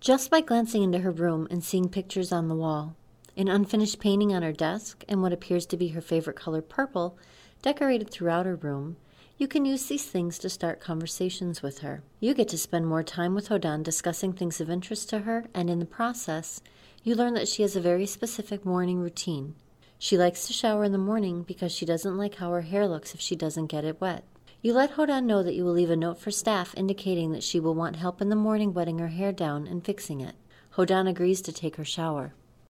Just by glancing into her room and seeing pictures on the wall, an unfinished painting on her desk, and what appears to be her favorite color, purple, decorated throughout her room, you can use these things to start conversations with her. You get to spend more time with Hodan discussing things of interest to her, and in the process, you learn that she has a very specific morning routine. She likes to shower in the morning because she doesn't like how her hair looks if she doesn't get it wet. You let Hodan know that you will leave a note for staff indicating that she will want help in the morning wetting her hair down and fixing it. Hodan agrees to take her shower.